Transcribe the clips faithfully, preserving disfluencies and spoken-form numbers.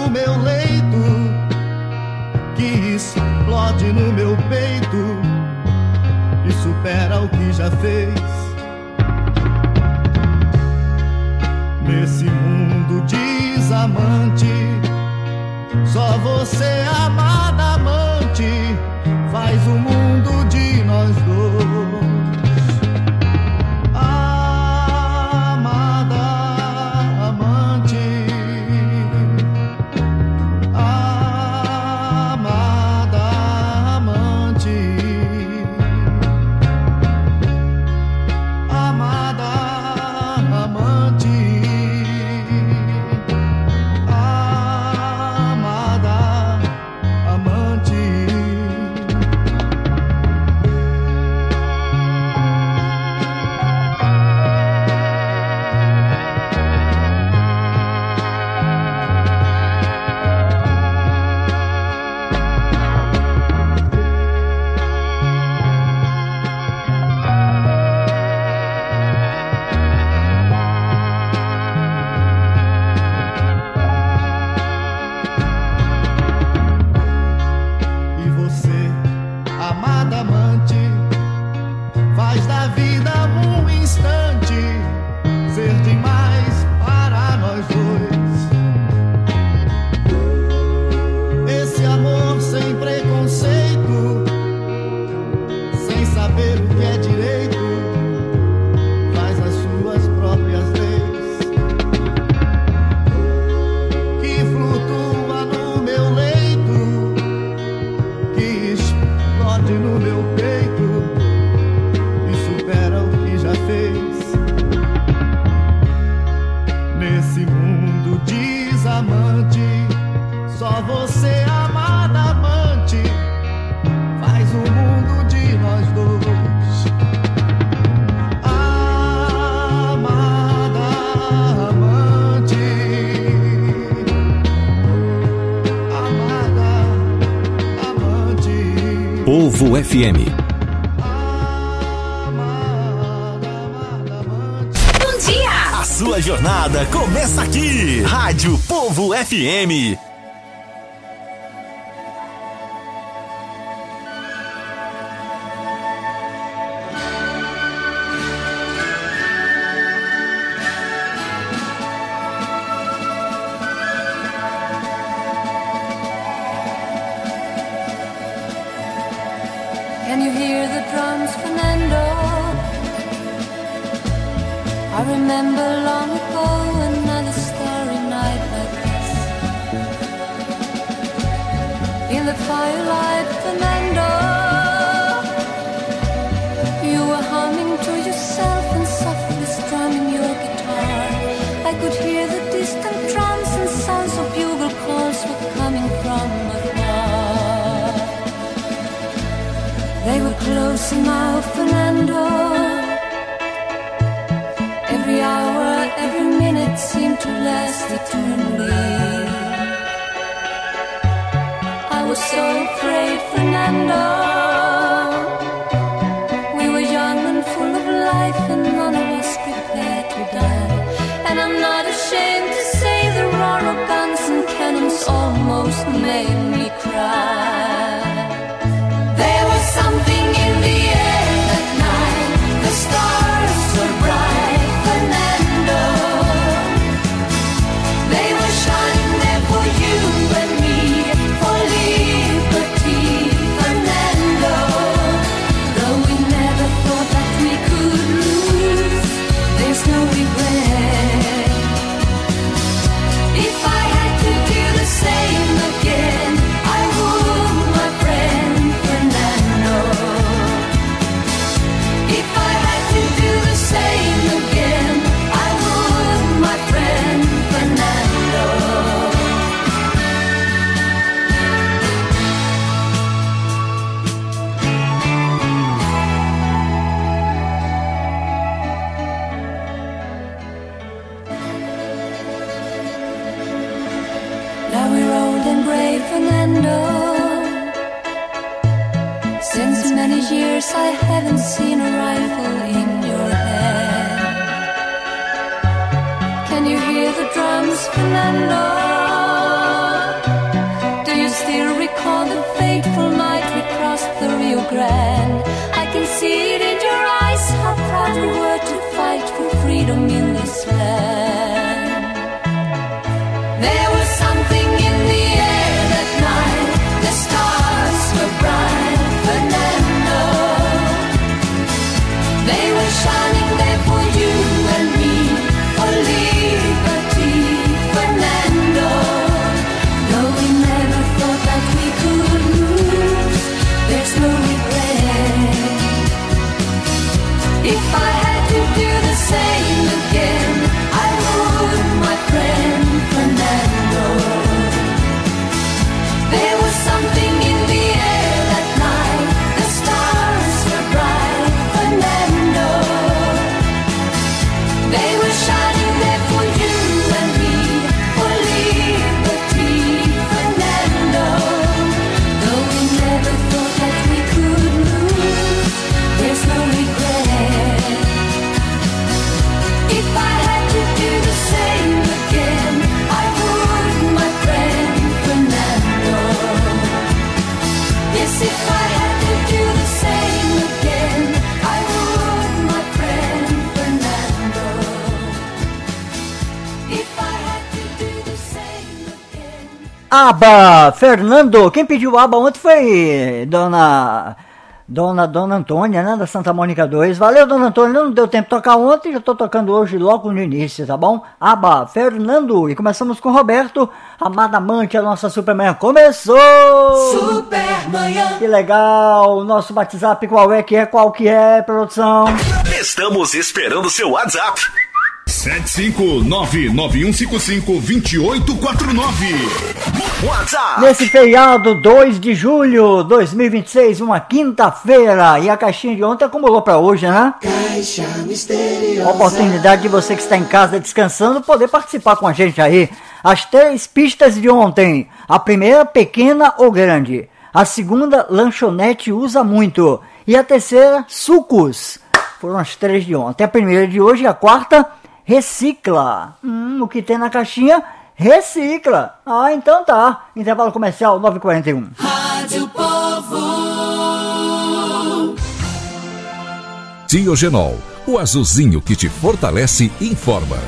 no meu leito, que explode no meu peito e supera o que já fez. Nesse mundo desamante, só você, amada amante, faz o mundo de nós dois. Amada amante, amada amante, amada amante. Povo F M. Bom dia! A sua jornada começa aqui. Rádio Povo F M. Can you hear the drums, Fernando? I remember long ago another starry night like this. In the firelight, Fernando, you were humming to yourself and softly strumming your guitar. I could hear the distant drums and sounds of bugle calls were coming from afar. They were close now, Fernando. Every hour, every minute seemed to last eternally. I was so afraid, Fernando. We were young and full of life, and none of us prepared to die. And I'm not ashamed to say the roar of guns and cannons almost made me cry. There was something in the air that night. The stars were bright, Fernando. They were shining there for you and me, for liberty, Fernando. Though we never thought that we could lose, there's no regret. If I had to do the same again, I would, my friend Fernando. If I had to do the same again, I would, my friend Fernando. Now we're old and brave, Fernando. Since many years I haven't seen a rifle in your hand. Can you hear the drums, Fernando? There was something in the air that night. The stars were bright, Fernando. They were shining there for you and me, for liberty, Fernando. Though we never thought that we could lose, there's no regret. If I had to do the same again, I would, my friend Fernando. There was something in the air that night. The stars were bright, Fernando. They were shining there for you and me, for liberty, Fernando. Though we never thought that we could lose, there's no regret. If I had to do the same again, I would, my friend Fernando. Yes, if I had to do the same again, I would, my friend Fernando. If I had to do the same again. Aba, Fernando. Quem pediu aba ontem foi Dona... Dona, Dona Antônia, né, da Santa Mônica dois. Valeu, Dona Antônia, não deu tempo de tocar ontem, já tô tocando hoje logo no início, tá bom? Aba, Fernando, e começamos com Roberto, amada amante, a nossa Supermanhã começou! Supermanhã. Que legal, nosso WhatsApp qual é que é, qual que é, produção? Estamos esperando seu WhatsApp. sete cinco nove nove um cinco cinco dois oito quatro nove. WhatsApp. Nesse feriado, dois de julho de dois mil e vinte e seis, uma quinta-feira, e a caixinha de ontem acumulou pra hoje, né? Caixa misteriosa. Oportunidade de você que está em casa descansando poder participar com a gente aí. As três pistas de ontem. A primeira, pequena ou grande. A segunda, lanchonete usa muito. E a terceira, sucos. Foram as três de ontem. A primeira de hoje e a quarta, recicla. Hum, o que tem na caixinha, recicla. Ah, então tá. Intervalo comercial nove e quarenta e um. Rádio Povo. Diogenol, o azulzinho que te fortalece e informa.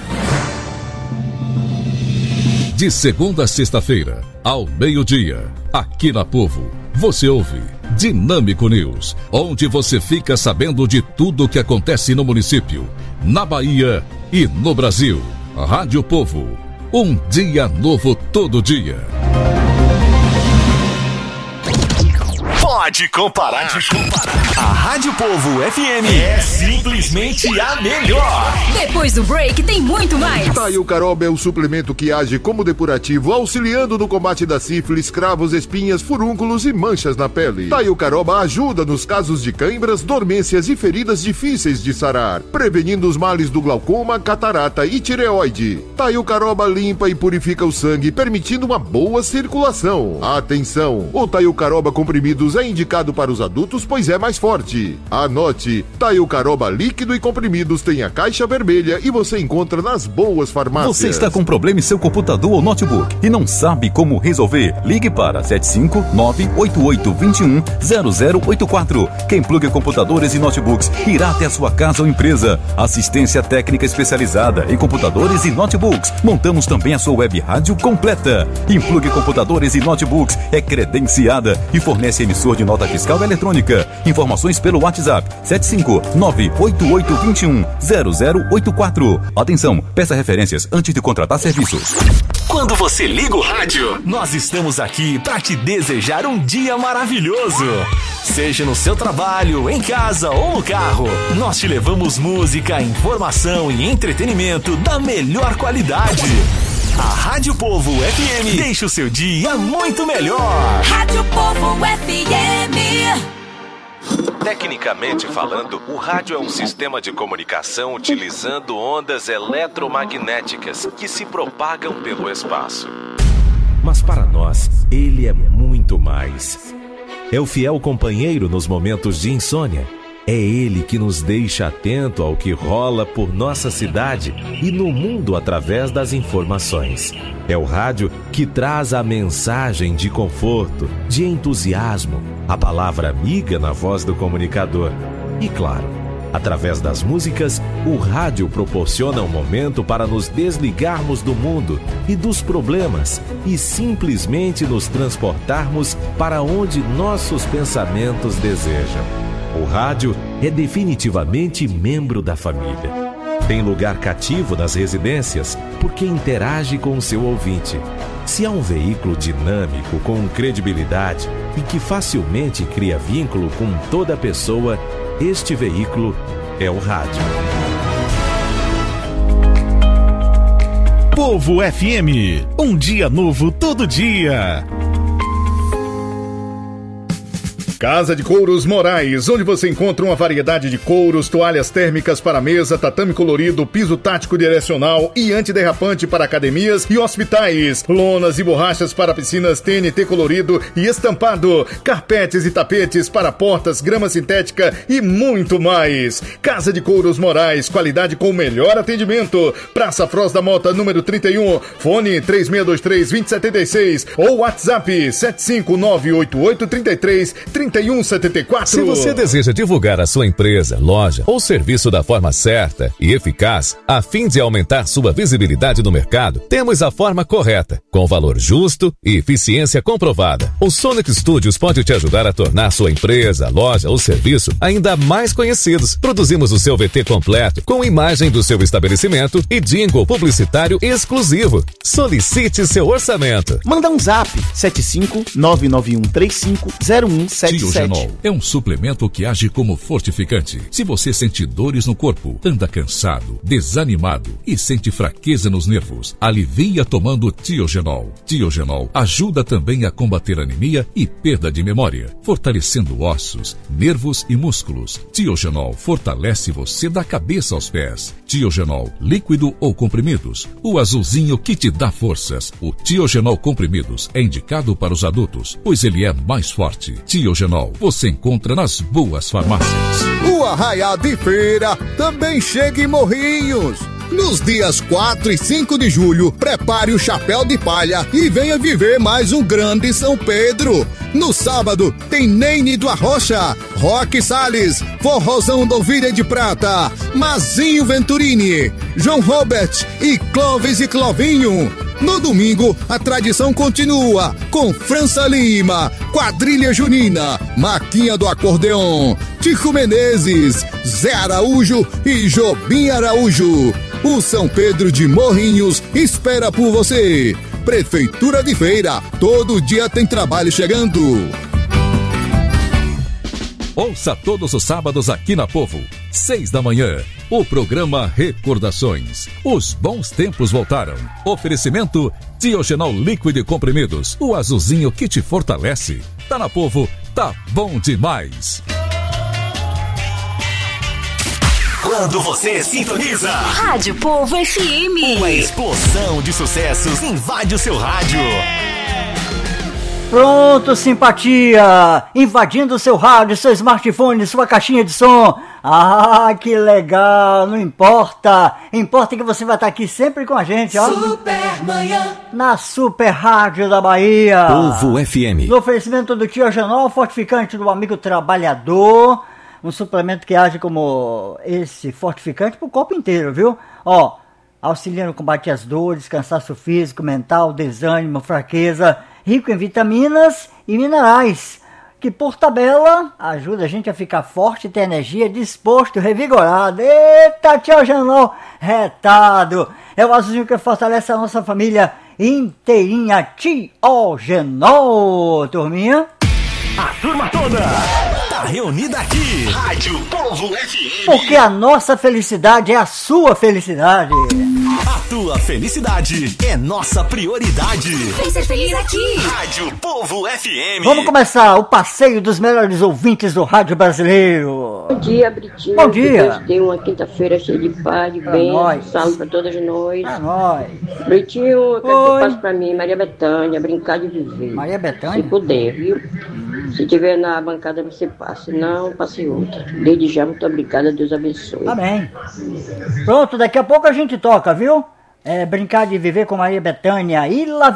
De segunda a sexta-feira, ao meio-dia, aqui na Povo, você ouve Dinâmico News, onde você fica sabendo de tudo o que acontece no município, na Bahia e no Brasil. Rádio Povo, um dia novo todo dia. Pode comparar. Pode comparar. A Rádio Povo F M é simplesmente a melhor. Depois do break tem muito mais. Taio Caroba é o suplemento que age como depurativo, auxiliando no combate da sífilis, cravos, espinhas, furúnculos e manchas na pele. Taio Caroba ajuda nos casos de cãibras, dormências e feridas difíceis de sarar, prevenindo os males do glaucoma, catarata e tireoide. Taio Caroba limpa e purifica o sangue, permitindo uma boa circulação. Atenção! O Taio Caroba comprimidos é indicado para os adultos, pois é mais forte. Anote, Taio Caroba líquido e comprimidos tem a caixa vermelha e você encontra nas boas farmácias. Você está com problema em seu computador ou notebook e não sabe como resolver? Ligue para sete cinco nove oito oito dois um zero zero oito quatro. Quem pluga computadores e notebooks irá até a sua casa ou empresa. Assistência técnica especializada em computadores e notebooks. Montamos também a sua web rádio completa. Implugue computadores e notebooks é credenciada e fornece emissor de nota fiscal eletrônica. Informações pelo WhatsApp sete cinco nove oito oito dois um zero zero oito quatro. Atenção, peça referências antes de contratar serviços. Quando você liga o rádio, nós estamos aqui para te desejar um dia maravilhoso. Seja no seu trabalho, em casa ou no carro, nós te levamos música, informação e entretenimento da melhor qualidade. A Rádio Povo F M deixa o seu dia muito melhor. Rádio Povo F M. Tecnicamente falando, o rádio é um sistema de comunicação utilizando ondas eletromagnéticas que se propagam pelo espaço. Mas para nós, ele é muito mais. É o fiel companheiro nos momentos de insônia. É ele que nos deixa atento ao que rola por nossa cidade e no mundo através das informações. É o rádio que traz a mensagem de conforto, de entusiasmo, a palavra amiga na voz do comunicador. E claro, Através das músicas, o rádio proporciona um momento para nos desligarmos do mundo e dos problemas e simplesmente nos transportarmos para onde nossos pensamentos desejam. O rádio é definitivamente membro da família. Tem lugar cativo nas residências porque interage com o seu ouvinte. Se há um veículo dinâmico, com credibilidade e que facilmente cria vínculo com toda pessoa, este veículo é o rádio. Povo F M, um dia novo todo dia. Casa de Couros Moraes, onde você encontra uma variedade de couros, toalhas térmicas para mesa, tatame colorido, piso tático direcional e antiderrapante para academias e hospitais, lonas e borrachas para piscinas T N T colorido e estampado, carpetes e tapetes para portas, grama sintética e muito mais. Casa de Couros Moraes, qualidade com o melhor atendimento. Praça Froz da Mota, número trinta e um, fone três seis dois três, dois zero sete seis ou WhatsApp sete cinco nove oito oito três três, trinta e um setenta e quatro. Se você deseja divulgar a sua empresa, loja ou serviço da forma certa e eficaz, a fim de aumentar sua visibilidade no mercado, temos a forma correta, com valor justo e eficiência comprovada. O Sonic Studios pode te ajudar a tornar sua empresa, loja ou serviço ainda mais conhecidos. Produzimos o seu V T completo, com imagem do seu estabelecimento e jingle publicitário exclusivo. Solicite seu orçamento. Manda um zap sete cinco nove nove um três cinco zero um sete. Tiogenol é um suplemento que age como fortificante. Se você sente dores no corpo, anda cansado, desanimado e sente fraqueza nos nervos, alivia tomando Tiogenol. Tiogenol ajuda também a combater anemia e perda de memória, fortalecendo ossos, nervos e músculos. Tiogenol fortalece você da cabeça aos pés. Tiogenol, líquido ou comprimidos, o azulzinho que te dá forças. O Tiogenol comprimidos é indicado para os adultos, pois ele é mais forte. Tiogenol você encontra nas boas farmácias. O Arraiá de Feira também chega em Morrinhos. Nos dias quatro e cinco de julho, prepare o chapéu de palha e venha viver mais um grande São Pedro. No sábado, tem Neine do Arrocha, Roque Salles, Forrozão do Ovelha de Prata, Mazinho Venturini, João Robert e Clóvis e Clovinho. No domingo, a tradição continua com França Lima, Quadrilha Junina, Maquinha do Acordeon, Tico Menezes, Zé Araújo e Jobim Araújo. O São Pedro de Morrinhos espera por você. Prefeitura de Feira, todo dia tem trabalho chegando. Ouça todos os sábados aqui na Povo, seis da manhã, o programa Recordações. Os bons tempos voltaram. Oferecimento Tiogenol líquido e comprimidos, o azulzinho que te fortalece. Tá na Povo, tá bom demais. Quando você sintoniza Rádio Povo F M, uma explosão de sucessos invade o seu rádio. Pronto, simpatia! Invadindo o seu rádio, seu smartphone, sua caixinha de som. Ah, que legal! Não importa. Importa que você vai estar aqui sempre com a gente, ó. Supermanhã. Na Super Rádio da Bahia. Povo F M. No oferecimento do Tiogenol, fortificante do amigo trabalhador. Um suplemento que age como esse fortificante pro corpo inteiro, viu? Ó, auxilia no combate às dores, cansaço físico, mental, desânimo, fraqueza, rico em vitaminas e minerais, que por tabela ajuda a gente a ficar forte, ter energia, disposto, revigorado. Eita, Tiogenol retado! É o azulzinho que fortalece a nossa família inteirinha. Tiogenol, turminha. A turma toda tá reunida aqui. Rádio Povo F M. Porque a nossa felicidade é a sua felicidade. A tua felicidade é nossa prioridade. Vem ser feliz aqui. Rádio Povo F M. Vamos começar o passeio dos melhores ouvintes do rádio brasileiro. Bom dia, Britinho. Bom dia. Que Deus tenha uma quinta-feira cheia de paz, de bem, salve para todas nós. Pra nós. Britinho, eu quero Oi. que você passe pra mim, Maria Bethânia, brincar de viver. Maria Bethânia? Se puder, viu? Hum. Se tiver na bancada, você passa. Não, passe outra. Desde já, muito obrigada. Deus abençoe. Amém. Pronto, daqui a pouco a gente toca, viu? É, brincar de viver com Maria Bethânia. Ila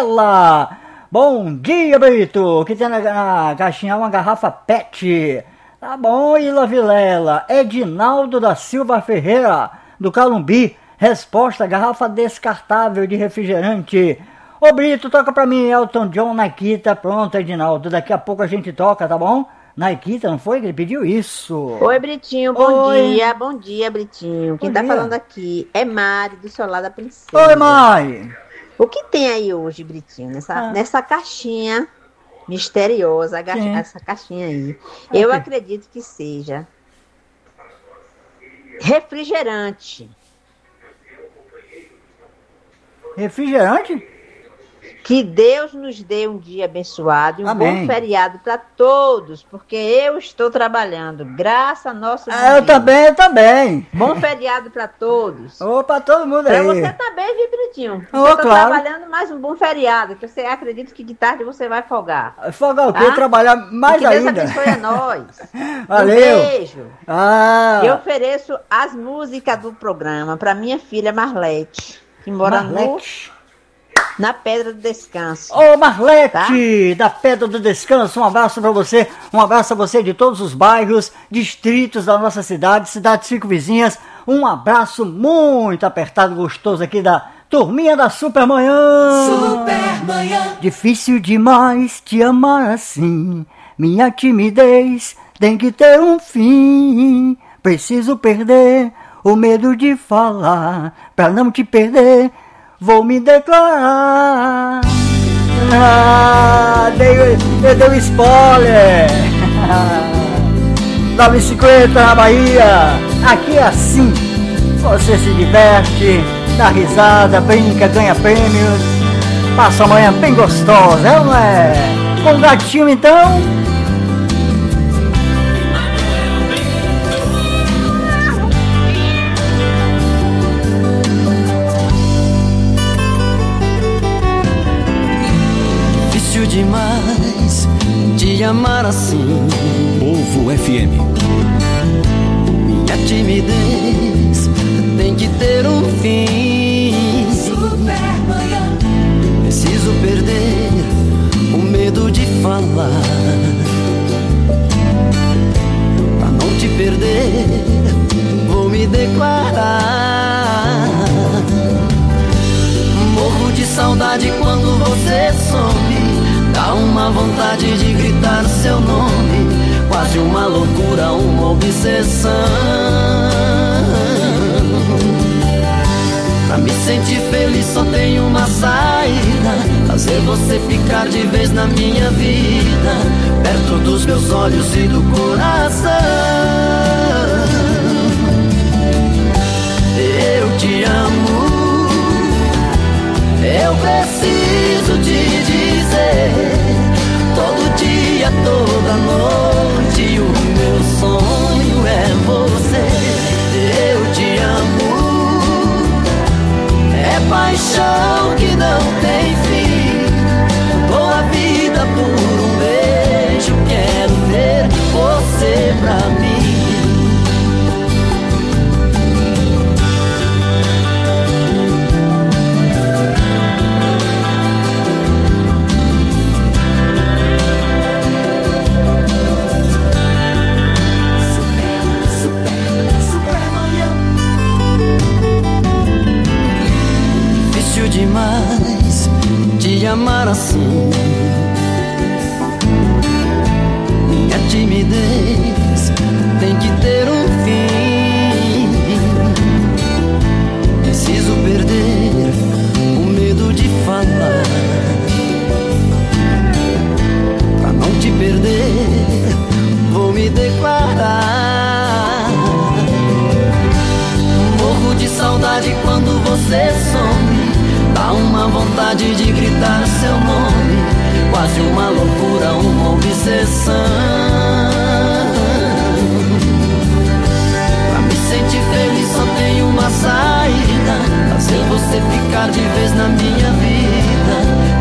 Vilela. Bom dia, Brito. Que tem na, na caixinha uma garrafa pet Tá bom, Ila Vilela. Edinaldo da Silva Ferreira, do Calumbi. Resposta, garrafa descartável de refrigerante. Ô Brito, toca pra mim Elton John, Nikita. Pronto, Edinaldo, daqui a pouco a gente toca, tá bom? Nikita, não foi que ele pediu isso? Oi, Britinho, bom Oi. dia, bom dia, Britinho. Quem Bom tá dia. falando aqui é Mari, do Solar da Princesa. Oi, mãe. O que tem aí hoje, Britinho, nessa, Ah. nessa caixinha misteriosa, a ga- Sim. essa caixinha aí? Eu Ok. acredito que seja refrigerante. Refrigerante? Que Deus nos dê um dia abençoado e um Amém. bom feriado para todos, porque eu estou trabalhando, graças a nosso Ah, eu Deus. também, eu também. Bom feriado para todos. Ô, pra todo mundo Para aí. você também, viu, Britinho? Você Ô, tá claro. trabalhando mais um bom feriado, que você acredita que de tarde você vai folgar. Folgar o quê? Tá? Trabalhar mais que Deus ainda. abençoe a nós. Valeu. Um beijo. Ah. Eu ofereço as músicas do programa para minha filha Marlete, que mora Marlete. no, na Pedra do Descanso. Ô Marlete, da Pedra do Descanso, um abraço pra você, um abraço a você de todos os bairros, distritos da nossa cidade, cidades cinco vizinhas, um abraço muito apertado, gostoso aqui da turminha da Supermanhã. Supermanhã. Difícil demais te amar assim, minha timidez tem que ter um fim, preciso perder o medo de falar, pra não te perder. Vou me declarar. Ah, dei, eu dei um spoiler. nove e cinquenta na Bahia. Aqui é assim. Você se diverte, dá risada, brinca, ganha prêmios. Passa uma manhã bem gostosa, é ou não é? Com o gatinho então. Difícil demais te amar assim. Povo F M. Minha timidez tem que ter um fim. Preciso perder o medo de falar, pra não te perder, vou me declarar. Morro de saudade quando você some, dá uma vontade de gritar seu nome, quase uma loucura, uma obsessão. Pra me sentir feliz só tem uma saída, fazer você ficar de vez na minha vida, perto dos meus olhos e do coração. Eu te amo, eu preciso te dizer, todo dia, toda noite, o meu sonho é você. Eu te amo, é paixão que não tem fim. Dou a vida por um beijo, quero ver você pra mim. Difícil demais te amar assim. Minha timidez tem que ter um fim. Preciso perder o medo de falar, pra não te perder, vou me declarar. Morro de saudade quando você some, dá uma vontade de gritar seu nome, quase uma loucura, uma obsessão. Pra me sentir feliz só tem uma saída, fazer você ficar de vez na minha vida,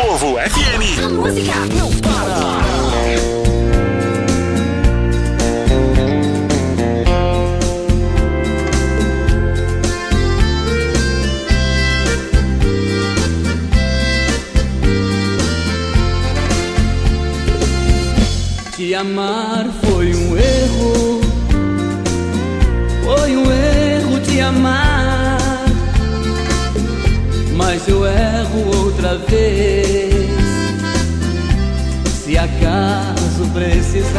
Povo F M. A música não para. Te amar foi um erro, foi um erro te amar, mas eu erro outra vez, se acaso precisar.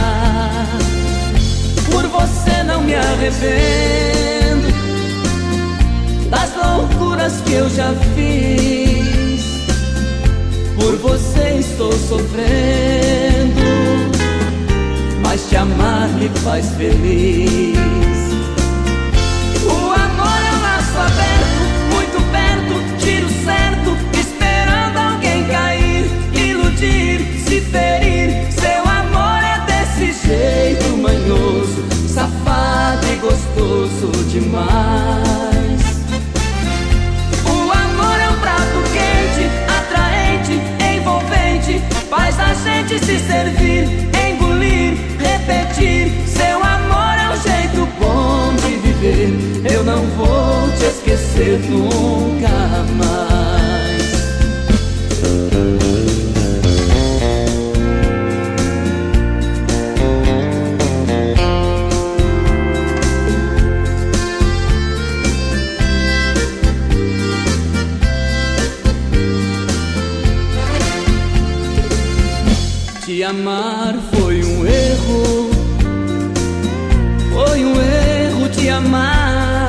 Por você não me arrependo das loucuras que eu já fiz, por você estou sofrendo, mas te amar me faz feliz. O amor é um laço aberto, muito perto, tiro certo, esperando alguém cair, iludir, se ferir. Seu amor é desse jeito manhoso, safado e gostoso demais. O amor é um prato quente, atraente, envolvente, faz a gente se servir, engolir, repetir. Seu amor é um jeito bom de viver, eu não vou te esquecer nunca mais. Te amar foi um erro, foi um erro te amar,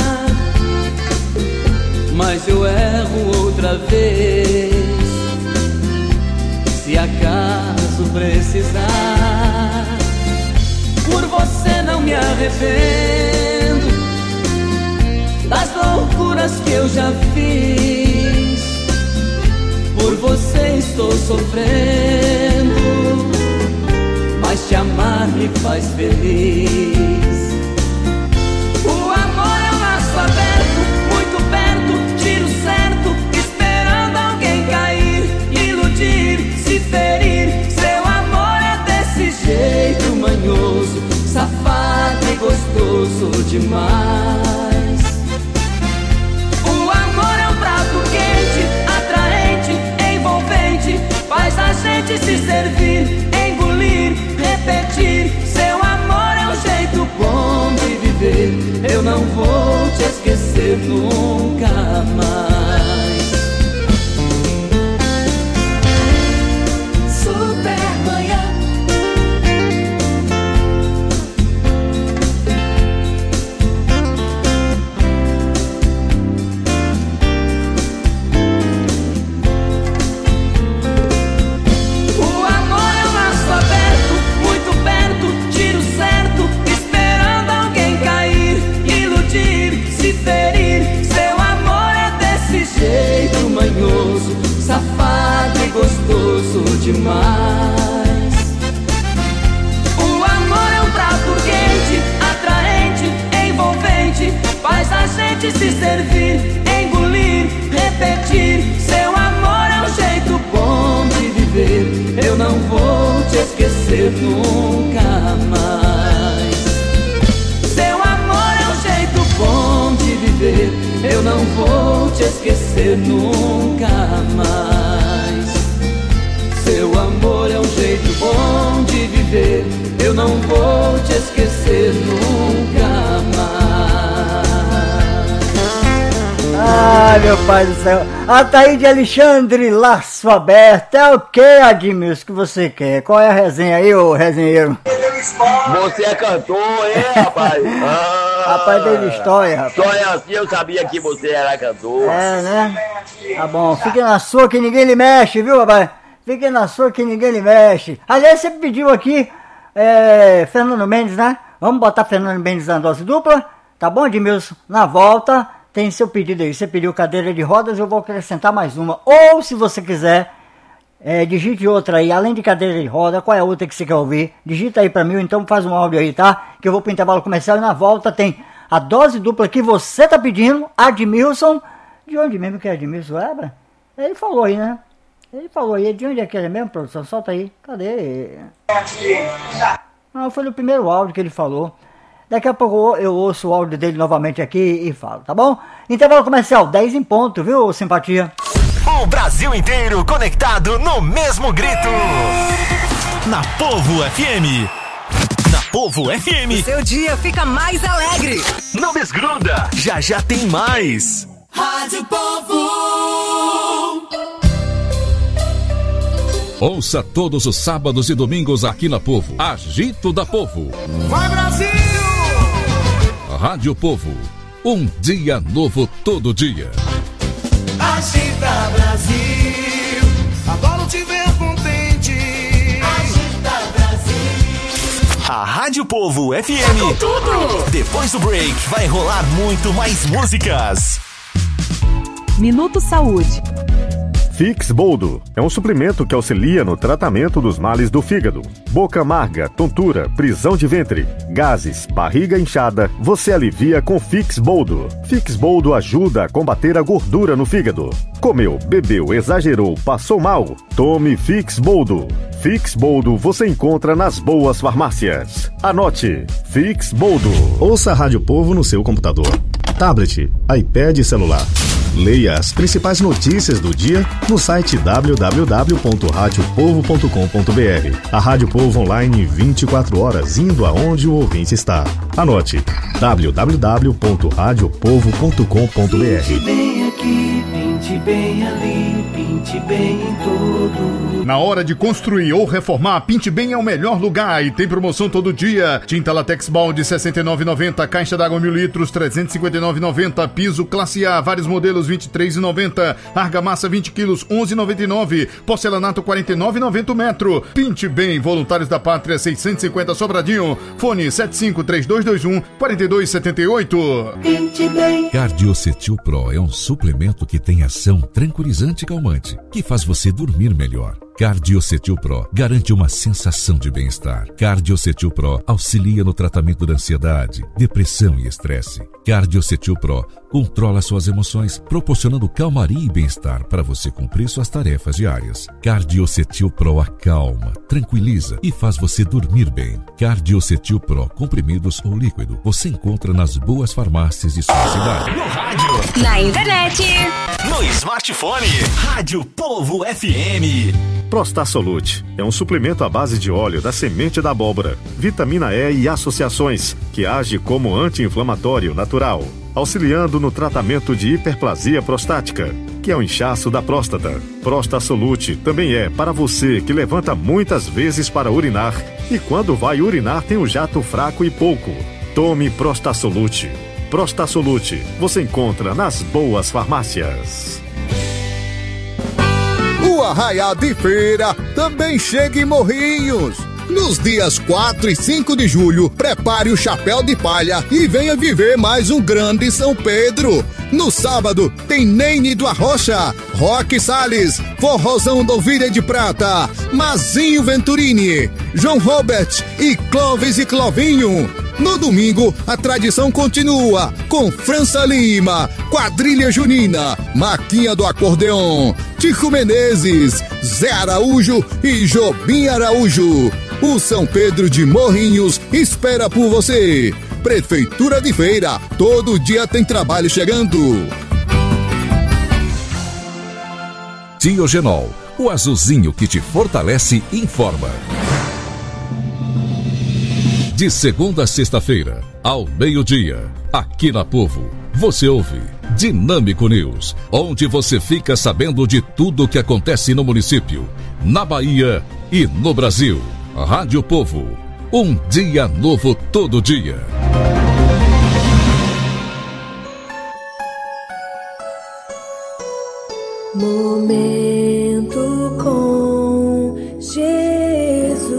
mas eu erro outra vez, se acaso precisar. Por você não me arrependo das loucuras que eu já fiz, por você estou sofrendo, mas te amar me faz feliz. O amor é um laço aberto, muito perto, tiro certo, esperando alguém cair, iludir, se ferir. Seu amor é desse jeito manhoso, safado e gostoso demais. O amor é um prato quente, atraente, envolvente, faz a gente se servir, engolir, repetir. Seu amor é um jeito bom de viver, eu não vou te esquecer nunca mais. Supermanhã. Safado e gostoso demais. O amor é um prato quente, atraente, envolvente, faz a gente se servir, engolir, repetir. Seu amor é um jeito bom de viver, eu não vou te esquecer nunca mais. Seu amor é um jeito bom de viver, eu não vou te esquecer nunca mais. Seu amor é um jeito bom de viver, eu não vou te esquecer nunca mais. Ai, meu pai do céu. Ataíde Alexandre, laço aberto. É o que, Admilson, que você quer? Qual é a resenha aí, ô resenheiro? Você é cantor, hein, rapaz? Ah, rapaz, teve história, rapaz. História assim, eu sabia que você era cantor. É, né? Tá bom, fique na sua que ninguém lhe mexe, viu, rapaz? Fique na sua que ninguém lhe mexe. Aliás, você pediu aqui, é, Fernando Mendes, né? Vamos botar Fernando Mendes na dose dupla? Tá bom, Edmilson? Na volta, tem seu pedido aí. Você pediu cadeira de rodas, eu vou acrescentar mais uma. Ou, se você quiser, é, digite outra aí, além de cadeira de roda, qual é a outra que você quer ouvir? Digita aí pra mim, ou então faz um áudio aí, tá? Que eu vou pro intervalo comercial e na volta tem a dose dupla que você tá pedindo, Admilson. De onde mesmo que é Admilson? Ebra? Ele falou aí, né? Ele falou aí, de onde é que ele é mesmo, produção? Solta aí. Cadê? Não, foi no primeiro áudio que ele falou. Daqui a pouco eu ouço o áudio dele novamente aqui e falo, tá bom? Intervalo comercial, dez em ponto, viu, simpatia? O Brasil inteiro conectado no mesmo grito. Na Povo F M. Na Povo F M. O seu dia fica mais alegre. Não desgruda, já já tem mais. Rádio Povo. Ouça todos os sábados e domingos aqui na Povo. Agito da Povo. Vai, Brasil! Rádio Povo. Um dia novo todo dia. Agita, Brasil. Adoro te ver contente. Agita, Brasil. A Rádio Povo F M. Com tudo. Depois do break vai rolar muito mais músicas. Minuto Saúde. Fix Boldo é um suplemento que auxilia no tratamento dos males do fígado. Boca amarga, tontura, prisão de ventre, gases, barriga inchada, você alivia com Fix Boldo. Fix Boldo ajuda a combater a gordura no fígado. Comeu, bebeu, exagerou, passou mal? Tome Fix Boldo. Fix Boldo você encontra nas boas farmácias. Anote, Fix Boldo. Ouça a Rádio Povo no seu computador, tablet, iPad e celular. Leia as principais notícias do dia no site w w w ponto rádio povo ponto com ponto b r. A Rádio Povo online vinte e quatro horas, indo aonde o ouvinte está. Anote w w w ponto rádio povo ponto com ponto b r. Pinte bem aqui, pinte bem ali, pinte bem em tudo. Na hora de construir ou reformar, Pinte Bem é o melhor lugar e tem promoção todo dia. Tinta Latex Balde sessenta e nove reais e noventa centavos, caixa d'água mil litros trezentos e cinquenta e nove reais e noventa centavos, piso classe A, vários modelos vinte e três reais e noventa centavos, argamassa vinte quilos onze reais e noventa e nove centavos, porcelanato quarenta e nove reais e noventa centavos o metro. Pinte Bem, Voluntários da Pátria seiscentos e cinquenta Sobradinho, fone sete cinco três dois dois um quatro dois sete oito. Pinte Bem. Cardiocetil Pro é um suplemento que tem ação tranquilizante e calmante, que faz você dormir melhor. Cardiocetil Pro garante uma sensação de bem-estar. Cardiocetil Pro auxilia no tratamento da ansiedade, depressão e estresse. Cardiocetil Pro controla suas emoções, proporcionando calmaria e bem-estar para você cumprir suas tarefas diárias. Cardiocetil Pro acalma, tranquiliza e faz você dormir bem. Cardiocetil Pro, comprimidos ou líquido, você encontra nas boas farmácias de sua cidade. No rádio, na internet, no smartphone. Rádio Povo F M. Prostasolute é um suplemento à base de óleo da semente da abóbora, vitamina E e associações, que age como anti-inflamatório natural, auxiliando no tratamento de hiperplasia prostática, que é o inchaço da próstata. Prostasolute também é para você que levanta muitas vezes para urinar e quando vai urinar tem um jato fraco e pouco. Tome Prostasolute. Prostasolute você encontra nas boas farmácias. O Arraiá de Feira também chega em Morrinhos. Nos dias quatro e cinco de julho, prepare o chapéu de palha e venha viver mais um grande São Pedro. No sábado, tem Neine do Arrocha, Roque Salles, Forrozão do Ovelha de Prata, Mazinho Venturini, João Robert e Clóvis e Clovinho. No domingo, a tradição continua com França Lima, Quadrilha Junina, Maquinha do Acordeon, Tico Menezes, Zé Araújo e Jobim Araújo. O São Pedro de Morrinhos espera por você. Prefeitura de Feira, todo dia tem trabalho chegando. Diogenol, o azulzinho que te fortalece, informa. De segunda a sexta-feira, ao meio-dia, aqui na Povo, você ouve Dinâmico News, onde você fica sabendo de tudo o que acontece no município, na Bahia e no Brasil. Rádio Povo, um dia novo todo dia. Momento com Jesus.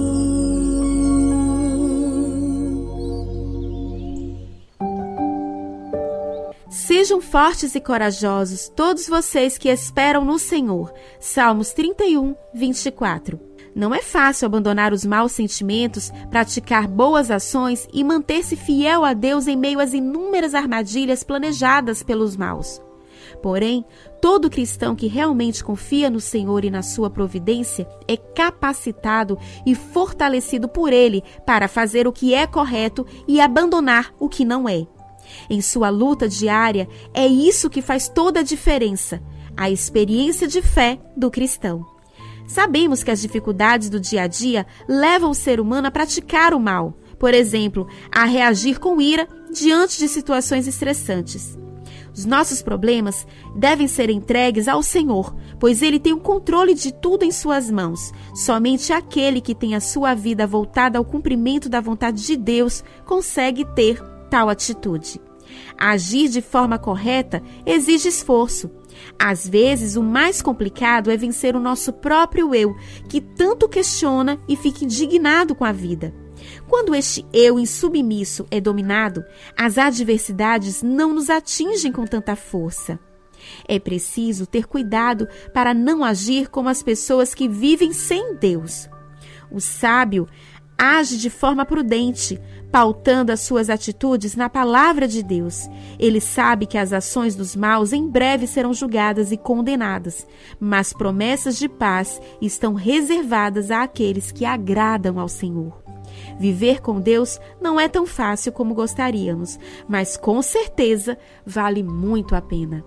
Sejam fortes e corajosos todos vocês que esperam no Senhor. Salmos trinta e um, vinte e quatro. Não é fácil abandonar os maus sentimentos, praticar boas ações e manter-se fiel a Deus em meio às inúmeras armadilhas planejadas pelos maus. Porém, todo cristão que realmente confia no Senhor e na sua providência é capacitado e fortalecido por Ele para fazer o que é correto e abandonar o que não é. Em sua luta diária, é isso que faz toda a diferença, a experiência de fé do cristão. Sabemos que as dificuldades do dia a dia levam o ser humano a praticar o mal, por exemplo, a reagir com ira diante de situações estressantes. Os nossos problemas devem ser entregues ao Senhor, pois Ele tem o controle de tudo em suas mãos. Somente aquele que tem a sua vida voltada ao cumprimento da vontade de Deus consegue ter tal atitude. Agir de forma correta exige esforço. Às vezes, o mais complicado é vencer o nosso próprio eu, que tanto questiona e fica indignado com a vida. Quando este eu insubmisso é dominado, as adversidades não nos atingem com tanta força. É preciso ter cuidado para não agir como as pessoas que vivem sem Deus. O sábio age de forma prudente, pautando as suas atitudes na palavra de Deus. Ele sabe que as ações dos maus em breve serão julgadas e condenadas, mas promessas de paz estão reservadas àqueles que agradam ao Senhor. Viver com Deus não é tão fácil como gostaríamos, mas com certeza vale muito a pena.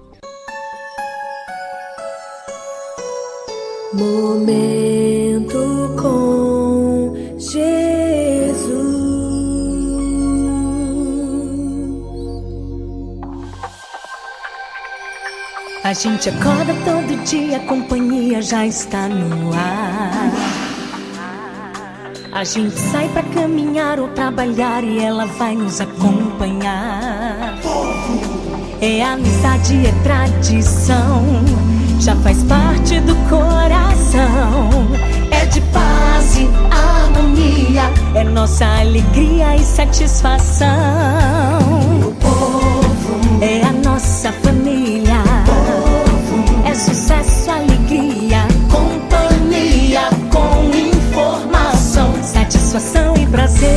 Momento com Jesus. A gente acorda todo dia, a companhia já está no ar. A gente sai pra caminhar ou trabalhar e ela vai nos acompanhar. É amizade, é tradição, já faz parte do coração. É de paz e harmonia, é nossa alegria e satisfação. O povo é a nossa família, é sucesso, alegria, companhia com informação, satisfação e prazer.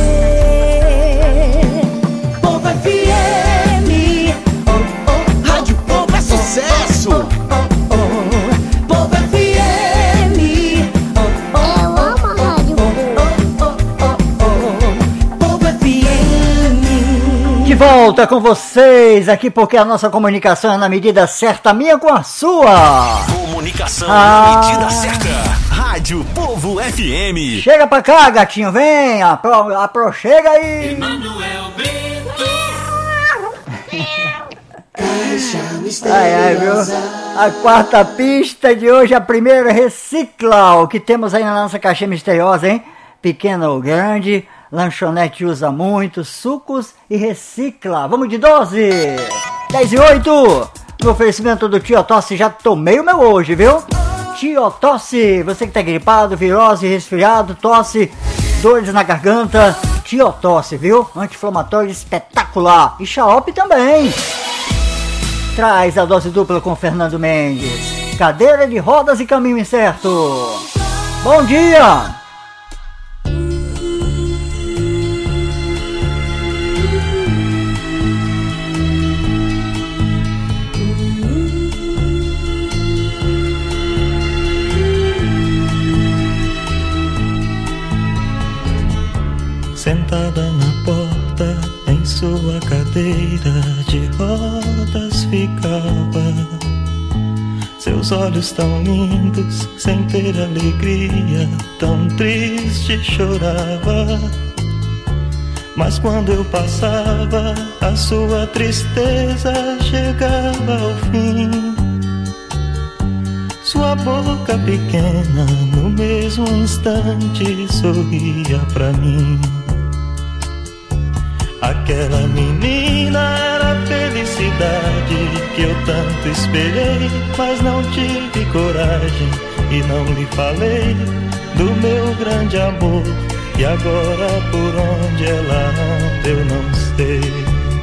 Povo F M, oh, oh, Rádio Povo é sucesso. Oh, oh, oh, Povo F M, oh, oh, eu amo a Rádio Povo. Oh, oh, oh, Povo F M. De volta com vocês aqui, porque a nossa comunicação é na medida certa, minha com a sua. Comunicação Ah. na medida certa. Rádio Povo F M. Chega pra cá, gatinho, vem, apro, apro chega aí. Ai, ai, viu? A quarta pista de hoje, a primeira é Recicla, o que temos aí na nossa caixinha misteriosa, hein? Pequena ou grande, lanchonete usa muito, sucos e recicla. Vamos de doze, dez e oito. No oferecimento do Tio Tosse, já tomei o meu hoje, viu? Tio Tosse, você que tá gripado, virose, resfriado, tosse, dores na garganta, Tio Tosse, viu? Anti-inflamatório espetacular. E Xaope também. Traz a dose dupla com Fernando Mendes. Cadeira de rodas e caminho incerto. Bom dia! Sentada na porta, em sua cadeira de rodas ficava. Seus olhos tão lindos, sem ter alegria, tão triste chorava. Mas quando eu passava, a sua tristeza chegava ao fim. Sua boca pequena, no mesmo instante, sorria pra mim. Aquela menina era a felicidade que eu tanto esperei, mas não tive coragem e não lhe falei do meu grande amor. E agora por onde ela anda eu não sei.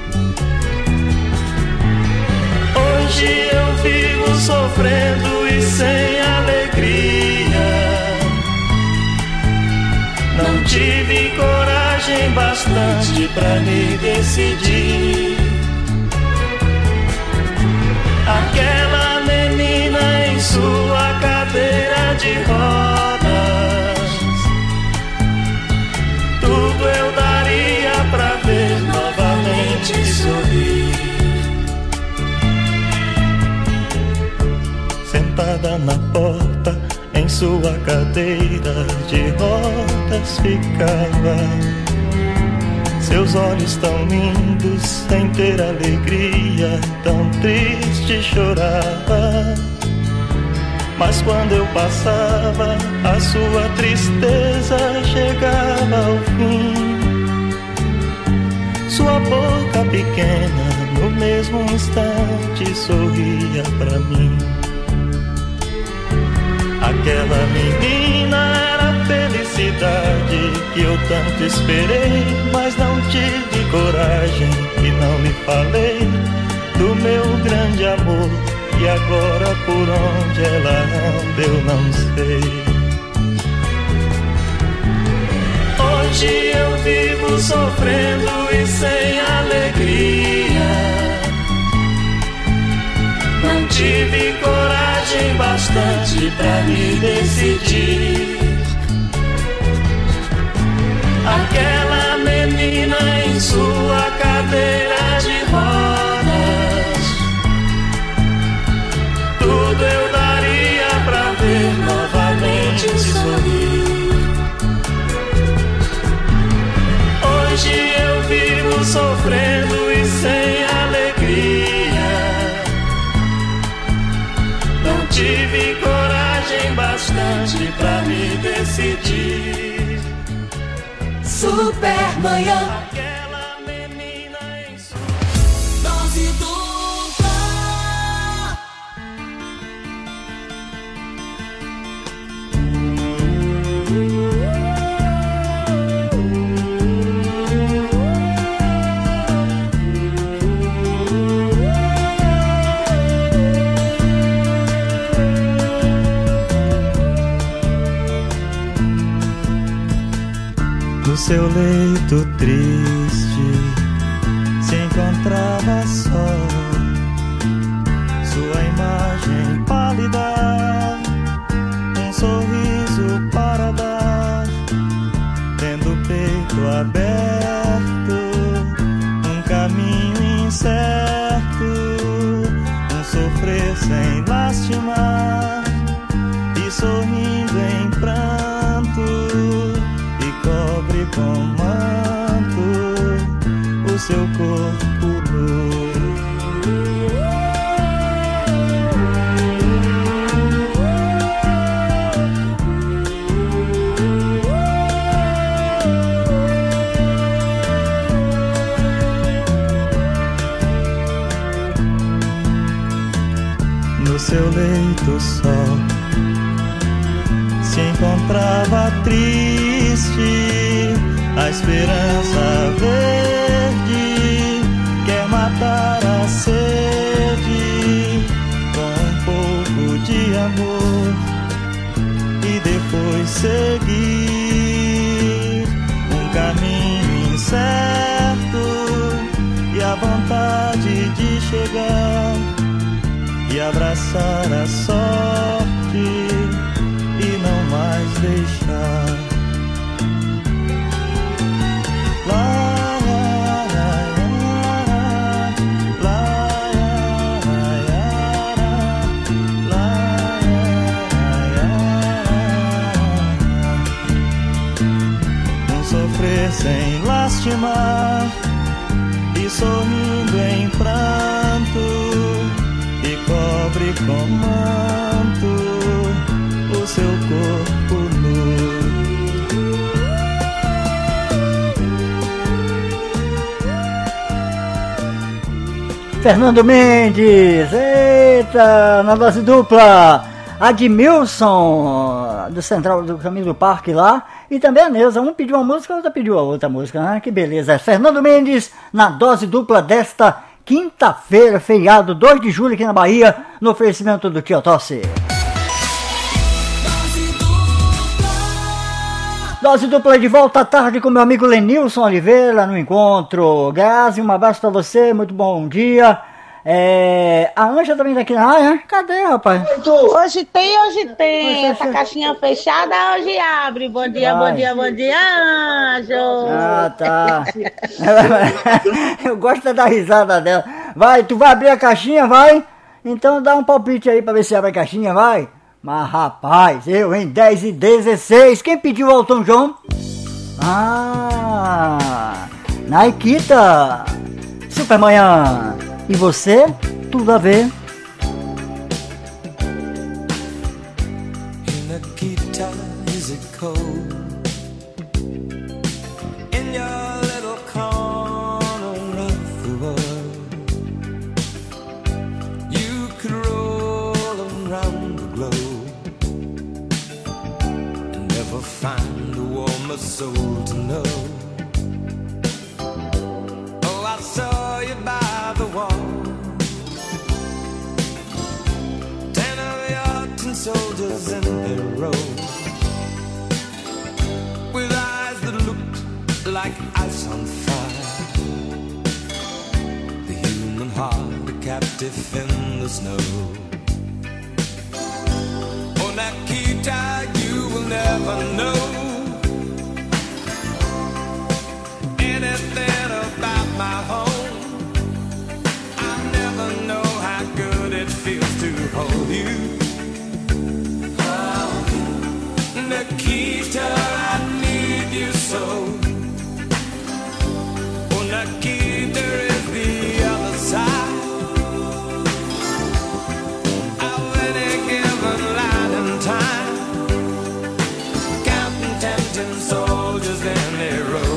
Hoje eu vivo sofrendo e sem alegria. Não tive coragem bastante pra me decidir. Aquela sua cadeira de rodas ficava. Seus olhos tão lindos, sem ter alegria, tão triste chorava. Mas quando eu passava, a sua tristeza chegava ao fim. Sua boca pequena, no mesmo instante, sorria pra mim. Aquela menina era a felicidade que eu tanto esperei, mas não tive coragem e não lhe falei do meu grande amor. E agora por onde ela anda eu não sei. Hoje eu vivo sofrendo e sem alegria. Não tive coragem bastante pra me decidir. Aquela menina em sua cadeira de rodas, tudo eu daria pra ver novamente sorrir. Hoje eu vivo sofrendo e sem alegria. Não tive coragem bastante pra me decidir. Supermanhã. Dose dupla. No seu leito triste se encontrava só, sua imagem pálida, um sorriso para dar, tendo o peito aberto, um caminho incerto, um sofrer sem lastimar, e sorrindo em pranto, cobre com manto o seu corpo nu. No seu leito só se encontrava triste, a esperança verde quer matar a sede com um pouco de amor e depois seguir um caminho incerto e a vontade de chegar e abraçar a sorte e não mais deixar. Não sofrer sem lastimar e sorrindo em pranto e cobre com manto o seu corpo nu. Fernando Mendes, eita, na dose dupla, Admilson, do Central do Caminho do Parque lá, e também a Neuza, um pediu uma música, a outra pediu a outra música, né? Que beleza, Fernando Mendes, na dose dupla desta quinta-feira, feriado, dois de julho aqui na Bahia, no oferecimento do Tio Tosse. Dose dupla de volta à tarde com meu amigo Lenilson Oliveira no encontro. Grazi, um abraço pra você, muito bom dia. É, a Anja também tá aqui na área, cadê, rapaz? Hoje tem, hoje tem. Essa caixinha fechada, hoje abre. Bom dia, Vai. bom dia, bom dia, Anjo. Ah, tá. Eu gosto da risada dela. Vai, tu vai abrir a caixinha, vai? Então dá um palpite aí pra ver se abre a caixinha, vai? Mas rapaz, eu em dez e dezesseis, quem pediu ao Tom John? Ah, Naikita, Supermanhã. E você? Tudo a ver. Nikita, is it cold in your little corner of the world? You could roll around the globe and never find a warmer soul to know. Oh, I saw you by the wall, ten of your tin soldiers in their row, with eyes that looked like ice on fire, the human heart a captive in the snow. Oh, Nikita, you will never know anything about my home. I never know how good it feels to hold you. Oh, Nikita, I need you so. Oh, Nikita is the other side of any given line in time, counting tempting soldiers in their row.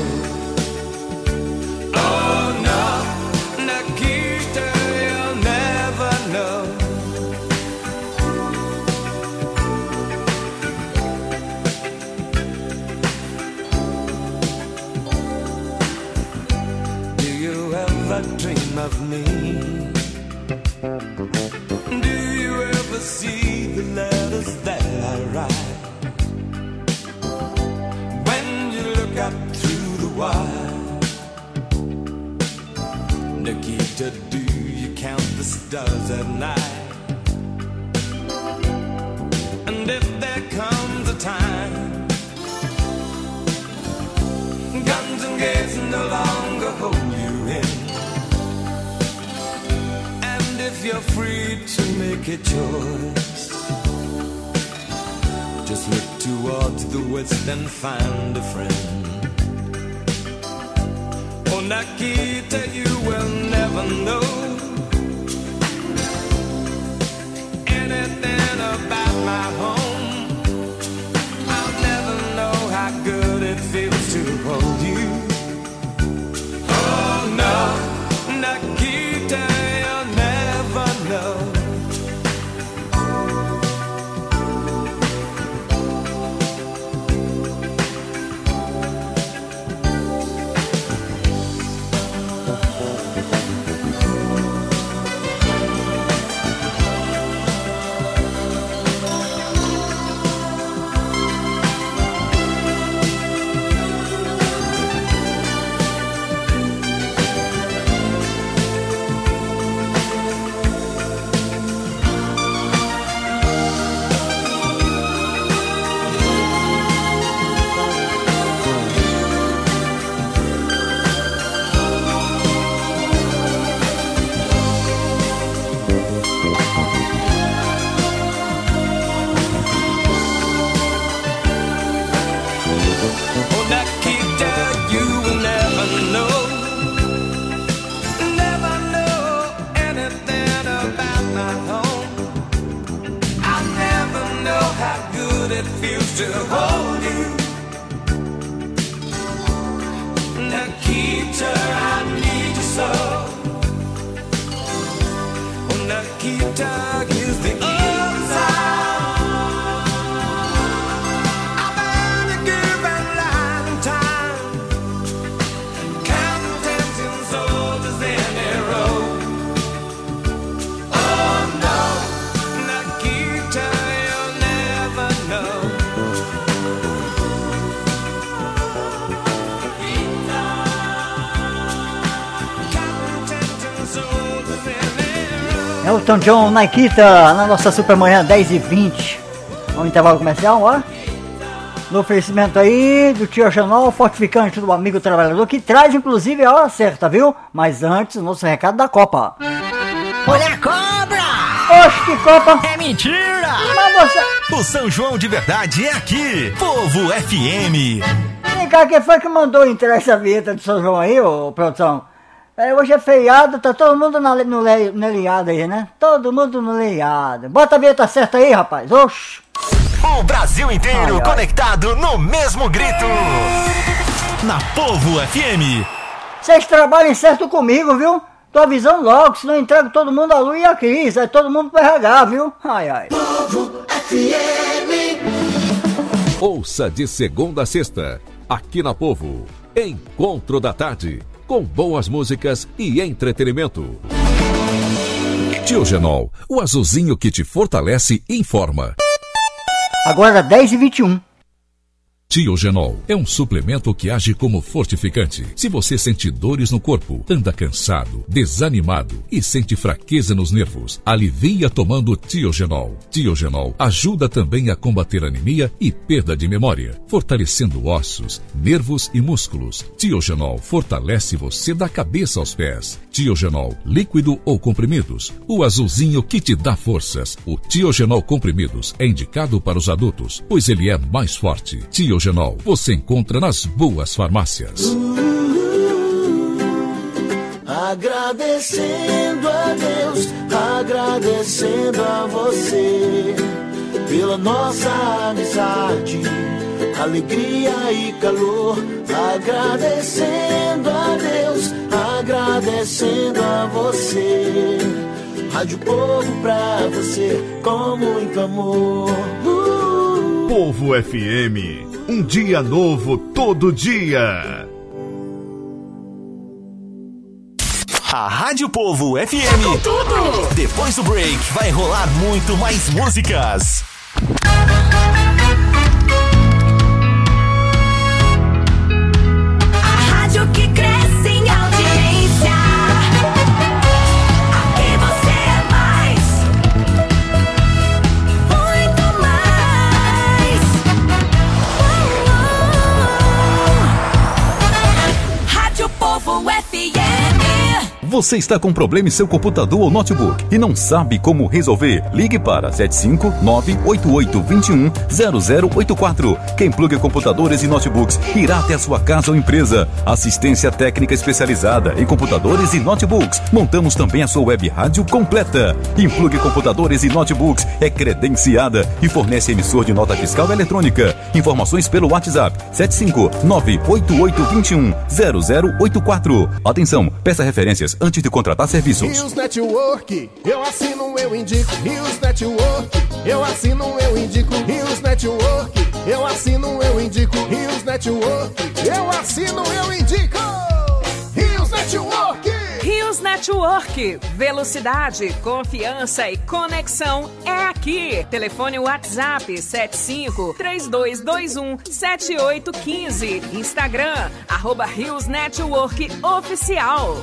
Oh no, Nikita, you'll never know. Do you ever dream of me? Do you ever see the letters that I write? When you look up through the wire, Nikita, do you count the stars at night? And if there comes a time guns and gates no longer hold you in, and if you're free to make a choice, just look towards the west and find a friend. Oh, Nikita, you will never know anything about my home. I'll never know how good it feels to hold you. Oh no, Nikita, you'll never know. To hold you, Nikita, I need you so. Oh, Nikita is the other side of any given line in time, counting tempting soldiers in a row. Oh no, Nikita, you'll never know. Elton John, Nikita, na nossa Supermanhã dez e vinte. Vamos intervalo comercial, ó. No oferecimento aí do Tio Chanol, fortificante do amigo trabalhador, que traz inclusive a hora certa, viu? Mas antes, o nosso recado da Copa. Olha a cobra! Oxe, que Copa! É mentira! Mas você... O São João de verdade é aqui. Povo F M. Vem cá, quem foi que mandou entrar essa vinheta de São João aí, ô produção? É, hoje é feriado, tá todo mundo na, no, le, no leiado aí, né? Todo mundo no leiado. Bota a vinheta certa aí, rapaz. Oxi. O Brasil inteiro ai, ai. conectado no mesmo grito. Na Povo F M. Vocês trabalhem certo comigo, viu? Tô avisando logo, senão eu entrego todo mundo a Lu e a Cris. Aí todo mundo vai regar, viu? Ai, ai. Povo F M. Ouça de segunda a sexta, aqui na Povo. Encontro da Tarde. Com boas músicas e entretenimento. Tiogenol, o azulzinho que te fortalece e informa. Agora dez e vinte e um. Tiogenol é um suplemento que age como fortificante. Se você sente dores no corpo, anda cansado, desanimado e sente fraqueza nos nervos, alivia tomando Tiogenol. Tiogenol ajuda também a combater anemia e perda de memória, fortalecendo ossos, nervos e músculos. Tiogenol fortalece você da cabeça aos pés. Tiogenol, líquido ou comprimidos, o azulzinho que te dá forças. O Tiogenol comprimidos é indicado para os adultos, pois ele é mais forte. Tiogenol você encontra nas boas farmácias. Agradecendo a Deus, agradecendo a você pela nossa amizade, alegria e calor. Agradecendo a Deus, agradecendo a você. Rádio Povo pra você com muito amor. Uh! Povo F M. Um dia novo todo dia. A Rádio Povo F M. Com tudo. Depois do break vai rolar muito mais músicas. A rádio que cresce em audiência. Aqui você é mais. Muito mais. Rádio Povo F M. Você está com problema em seu computador ou notebook e não sabe como resolver? Ligue para sete cinco nove oito oito dois um zero zero oito quatro. Quem pluga computadores e notebooks irá até a sua casa ou empresa. Assistência técnica especializada em computadores e notebooks. Montamos também a sua web rádio completa. Implugue computadores e notebooks é credenciada e fornece emissor de nota fiscal eletrônica. Informações pelo WhatsApp sete cinco nove oito oito dois um zero zero oito quatro. Atenção, peça referências antes de contratar serviços. Rios Network, eu assino, eu indico. Rios Network, eu assino, eu indico. Rios Network, eu assino, eu indico. Rios Network, eu assino, eu indico. Rios Network. Rios Network, velocidade, confiança e conexão é aqui. Telefone WhatsApp sete cinco três dois dois um sete oito um cinco. Instagram, arroba Rios Network Oficial.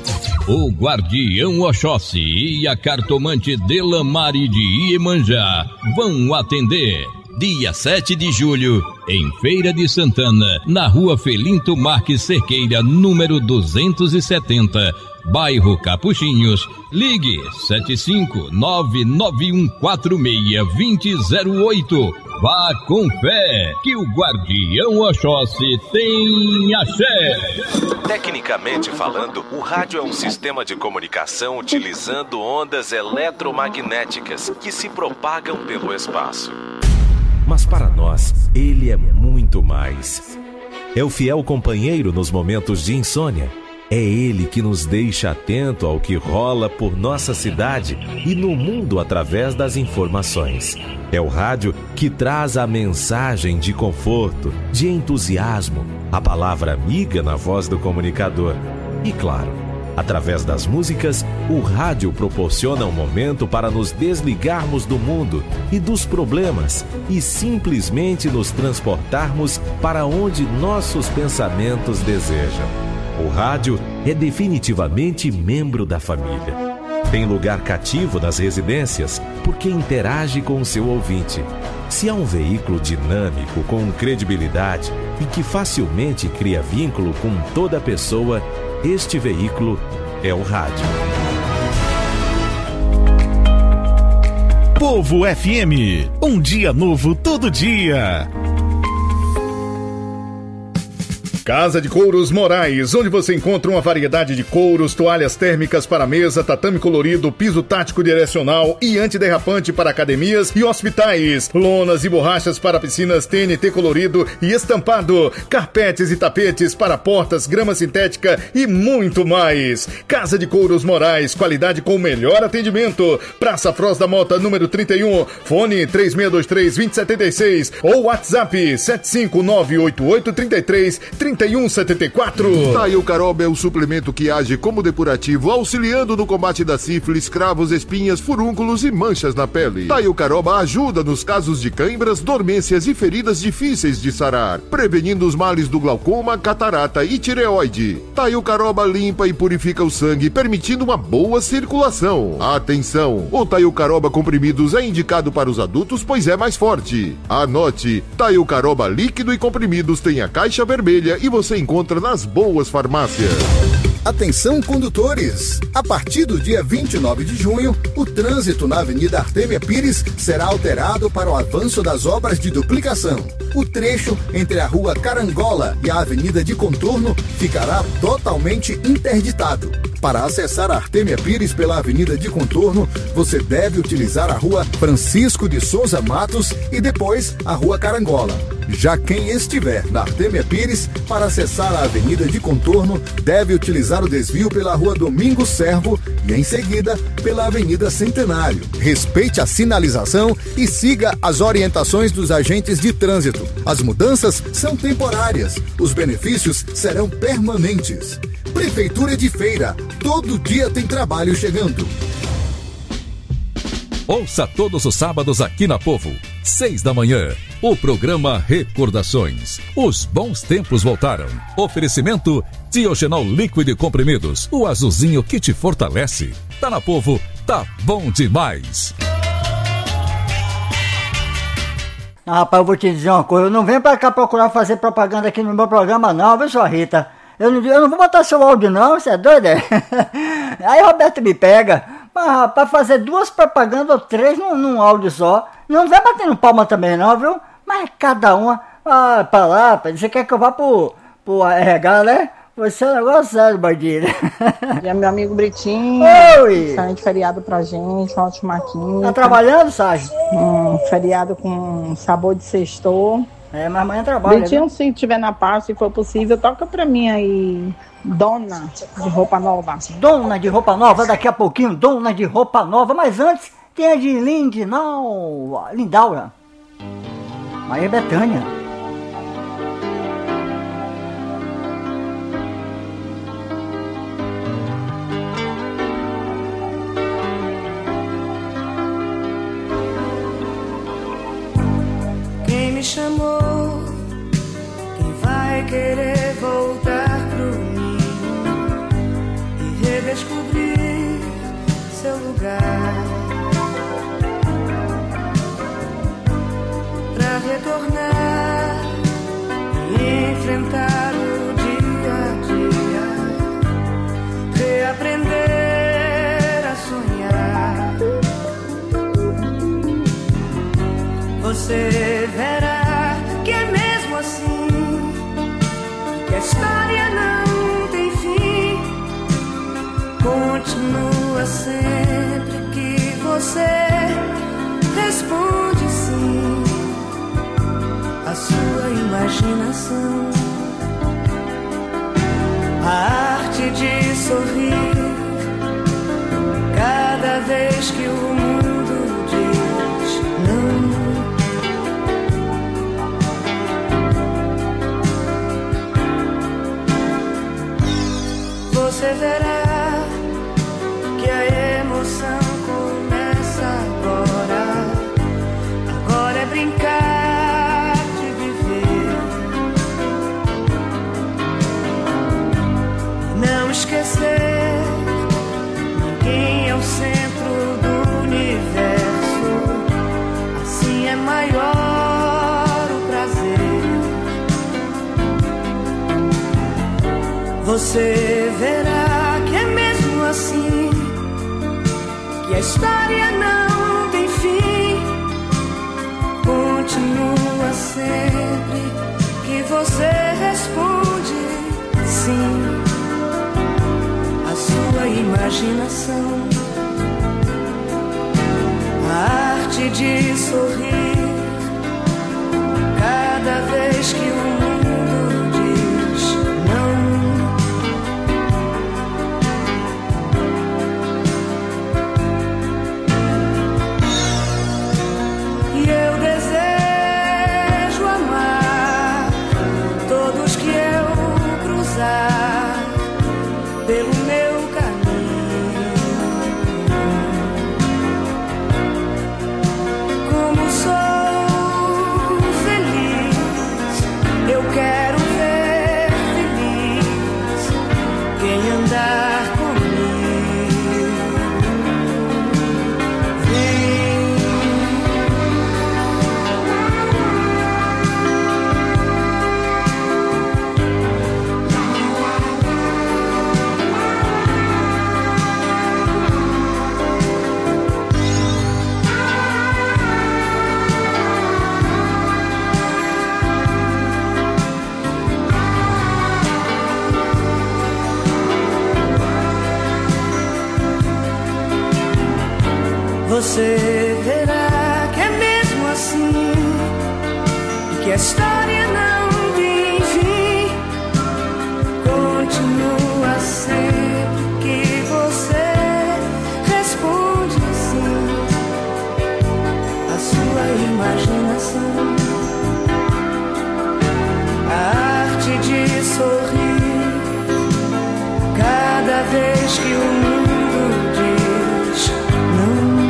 O Guardião Oxóssi e a cartomante Delamare de Iemanjá vão atender. Dia sete de julho, em Feira de Santana, na rua Felinto Marques Cerqueira, número duzentos e setenta, bairro Capuchinhos. Ligue sete cinco nove nove um quatro seis dois zero zero oito. Vá com fé, que o Guardião Oxóssi tem axé. Tecnicamente falando, o rádio é um sistema de comunicação utilizando ondas eletromagnéticas que se propagam pelo espaço. Mas para nós, ele é muito mais. É o fiel companheiro nos momentos de insônia. É ele que nos deixa atento ao que rola por nossa cidade e no mundo através das informações. É o rádio que traz a mensagem de conforto, de entusiasmo, a palavra amiga na voz do comunicador. E claro, através das músicas, o rádio proporciona um momento para nos desligarmos do mundo e dos problemas e simplesmente nos transportarmos para onde nossos pensamentos desejam. O rádio é definitivamente membro da família. Tem lugar cativo nas residências porque interage com o seu ouvinte. Se há um veículo dinâmico, com credibilidade e que facilmente cria vínculo com toda pessoa, este veículo é o rádio. Povo F M, um dia novo todo dia. Casa de Couros Moraes, onde você encontra uma variedade de couros, toalhas térmicas para mesa, tatame colorido, piso tático direcional e antiderrapante para academias e hospitais, lonas e borrachas para piscinas T N T colorido e estampado, carpetes e tapetes para portas, grama sintética e muito mais. Casa de Couros Moraes, qualidade com o melhor atendimento. Praça Froz da Mota, número trinta e um, fone três seis dois três, dois zero sete seis ou WhatsApp sete cinco nove oito oito três três, trinta e um setenta e quatro. Taio Caroba é o suplemento que age como depurativo, auxiliando no combate da sífilis, cravos, espinhas, furúnculos e manchas na pele. Taio Caroba ajuda nos casos de cãibras, dormências e feridas difíceis de sarar, prevenindo os males do glaucoma, catarata e tireoide. Taio Caroba limpa e purifica o sangue, permitindo uma boa circulação. Atenção! O Taio Caroba comprimidos é indicado para os adultos, pois é mais forte. Anote: Taio Caroba líquido e comprimidos tem a caixa vermelha e você encontra nas boas farmácias. Atenção, condutores! A partir do dia vinte e nove de junho, o trânsito na Avenida Artemia Pires será alterado para o avanço das obras de duplicação. O trecho entre a Rua Carangola e a Avenida de Contorno ficará totalmente interditado. Para acessar a Artemia Pires pela Avenida de Contorno, você deve utilizar a Rua Francisco de Souza Matos e depois a Rua Carangola. Já quem estiver na Artemia Pires, para acessar a Avenida de Contorno, deve utilizar o desvio pela Rua Domingos Servo e, em seguida, pela Avenida Centenário. Respeite a sinalização e siga as orientações dos agentes de trânsito. As mudanças são temporárias, os benefícios serão permanentes. Prefeitura de Feira, todo dia tem trabalho chegando. Ouça todos os sábados aqui na Povo, seis da manhã, o programa Recordações. Os bons tempos voltaram. Oferecimento Diogenol líquido e comprimidos, o azulzinho que te fortalece. Tá na Povo, tá bom demais. Ah, rapaz, eu vou te dizer uma coisa, eu não venho pra cá procurar fazer propaganda aqui no meu programa não, viu, sua Rita? Eu não, eu não vou botar seu áudio não, você é doido, é? Aí Roberto me pega, mas rapaz, fazer duas propagandas ou três num, num áudio só, não vem batendo palma também não, viu? Mas cada uma, ah, pra lá, pra, você quer que eu vá pro, pro R H, né? Você é um negócio sério, bandido. E é meu amigo Britinho. Oi! Excelente feriado pra gente, uma ótima quinta. Tá trabalhando, Sérgio? Um feriado com sabor de sextor. É, mas amanhã trabalha. Britinho, viu? se tiver na paz, se for possível, toca pra mim aí, Dona de Roupa Nova. Dona de Roupa Nova, daqui a pouquinho, Dona de Roupa Nova. Mas antes, tem a de Lindau, Lindaura. Maria Bethânia. Quem me chamou, quem vai querer voltar pro ninho e redescobrir seu lugar, pra retornar e enfrentar o dia a dia, reaprender a sonhar. Você verá que é mesmo assim, que a história não tem fim. Continua sempre que você responde sim à sua imaginação. A arte de sorrir cada vez que o mundo diz não. Você verá que a emoção começa agora. Agora é brincar de viver. Não esquecer, ninguém é o centro do universo. Assim é maior o prazer. Você verá que é mesmo assim, que a história não tem fim. Continua sempre que você responde sim. A sua imaginação, a arte de sorrir cada vez que o mundo diz não. E eu desejo amar todos que eu cruzar pelo meu caminho. Como sou feliz, eu quero ver feliz quem andar comigo. Você verá que é mesmo assim, e que a história não tem fim. Continua sempre que você responde sim. A sua imaginação, a arte de sorrir cada vez que o mundo diz não.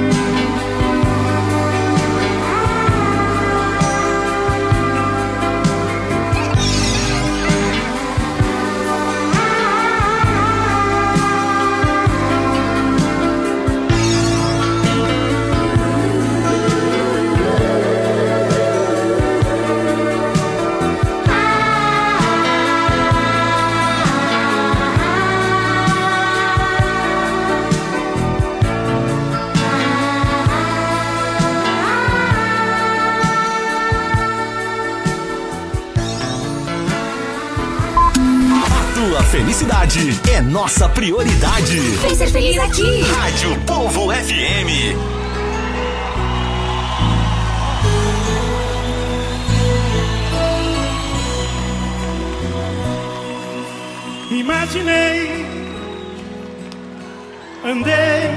Sua felicidade é nossa prioridade. Vem ser feliz aqui. Rádio Povo F M. Imaginei, andei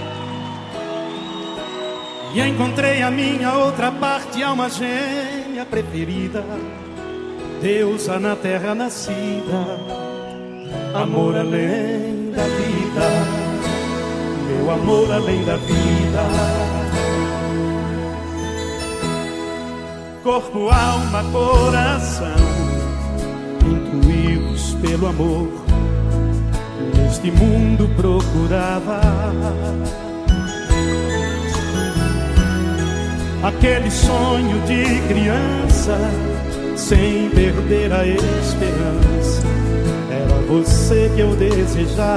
e encontrei a minha outra parte, alma gêmea preferida, deusa na terra nascida, amor além da vida, meu amor além da vida. Corpo, alma, coração, intuídos pelo amor, neste mundo procurava aquele sonho de criança, sem perder a esperança. Era você que eu desejava.